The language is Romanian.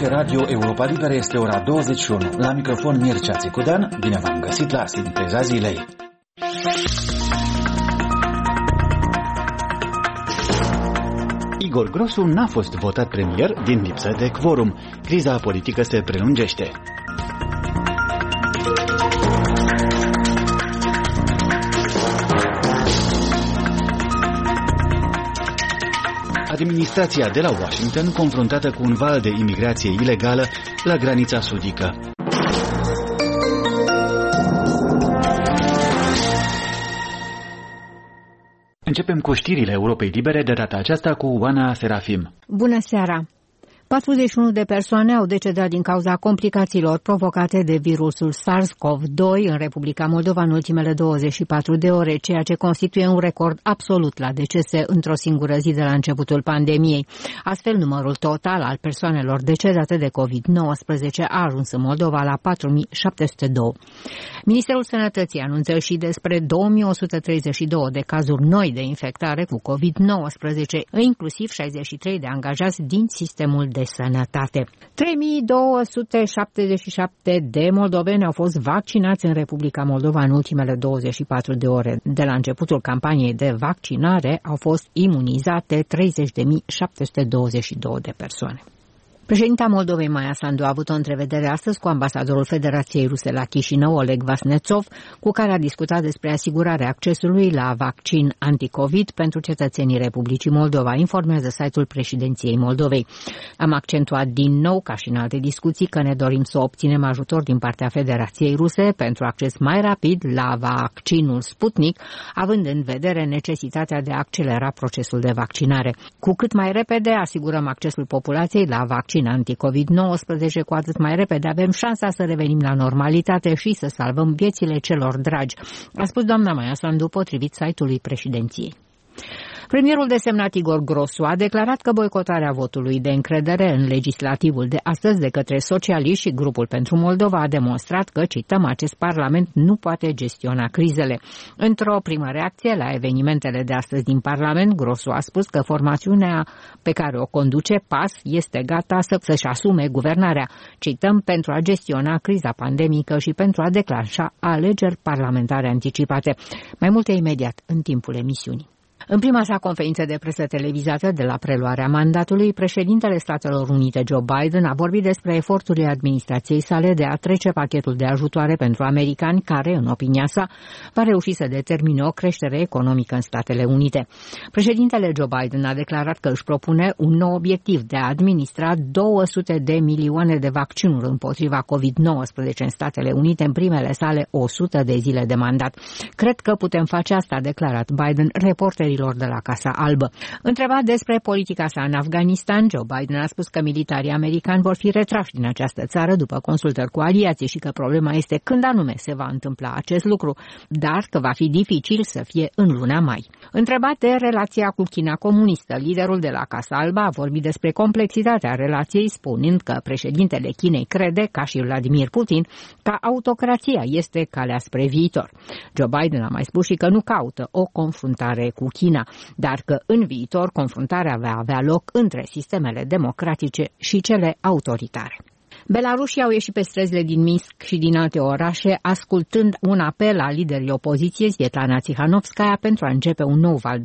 Aici Radio Europa Liberă, este ora 21. La microfon Mircea Țicudan, bine v-am găsit la Sinteza Zilei. Igor Grosu n-a fost votat premier din lipsă de quorum. Criza politică se prelungește. Administrația de la Washington confruntată cu un val de imigrație ilegală la granița sudică. Începem cu știrile Europei Libere, de data aceasta cu Oana Serafim. Bună seara! 41 de persoane au decedat din cauza complicațiilor provocate de virusul SARS-CoV-2 în Republica Moldova în ultimele 24 de ore, ceea ce constituie un record absolut la decese într-o singură zi de la începutul pandemiei. Astfel, numărul total al persoanelor decedate de COVID-19 a ajuns în Moldova la 4702. Ministerul Sănătății anunță și despre 2132 de cazuri noi de infectare cu COVID-19, inclusiv 63 de angajați din sistemul de sănătate. 3277 de moldoveni au fost vaccinați în Republica Moldova în ultimele 24 de ore. De la începutul campaniei de vaccinare au fost imunizate 30.722 de persoane. Președinta Moldovei, Maia Sandu, a avut o întrevedere astăzi cu ambasadorul Federației Ruse la Chișinău, Oleg Vasnetsov, cu care a discutat despre asigurarea accesului la vaccin anticovid pentru cetățenii Republicii Moldova, informează site-ul președinției Moldovei. Am accentuat din nou, ca și în alte discuții, că ne dorim să obținem ajutor din partea Federației Ruse pentru acces mai rapid la vaccinul Sputnik, având în vedere necesitatea de a accelera procesul de vaccinare. Cu cât mai repede asigurăm accesul populației la vaccin anti-COVID-19, cu atât mai repede avem șansa să revenim la normalitate și să salvăm viețile celor dragi, a spus doamna Maia Sandu, potrivit site-ului președinției. Premierul desemnat Igor Grosu a declarat că boicotarea votului de încredere în legislativul de astăzi de către socialiști și Grupul pentru Moldova a demonstrat că, cităm, acest parlament nu poate gestiona crizele. Într-o primă reacție la evenimentele de astăzi din Parlament, Grosu a spus că formațiunea pe care o conduce, PAS, este gata să-și asume guvernarea, cităm, pentru a gestiona criza pandemică și pentru a declanșa alegeri parlamentare anticipate. Mai multe imediat în timpul emisiunii. În prima sa conferință de presă televizată de la preluarea mandatului, președintele Statelor Unite Joe Biden a vorbit despre eforturile administrației sale de a trece pachetul de ajutoare pentru americani care, în opinia sa, va reuși să determine o creștere economică în Statele Unite. Președintele Joe Biden a declarat că își propune un nou obiectiv de a administra 200 de milioane de vaccinuri împotriva COVID-19 în Statele Unite în primele sale 100 de zile de mandat. Cred că putem face asta, a declarat Biden reporterii de la Casa Albă. Întrebat despre politica sa în Afganistan, Joe Biden a spus că militarii americani vor fi retrași din această țară după consultări cu aliații și că problema este când anume se va întâmpla acest lucru, dar că va fi dificil să fie în luna mai. Întrebat de relația cu China comunistă, liderul de la Casa Albă a vorbit despre complexitatea relației, spunând că președintele Chinei crede, ca și Vladimir Putin, că autocrația este calea spre viitor. Joe Biden a mai spus și că nu caută o confruntare cu China, dar că în viitor confruntarea va avea loc între sistemele democratice și cele autoritare. Belarușii au ieșit pe străzile din Minsk și din alte orașe, ascultând un apel a liderii opoziției, Svetlana Tsikhanovskaya, pentru a începe un nou val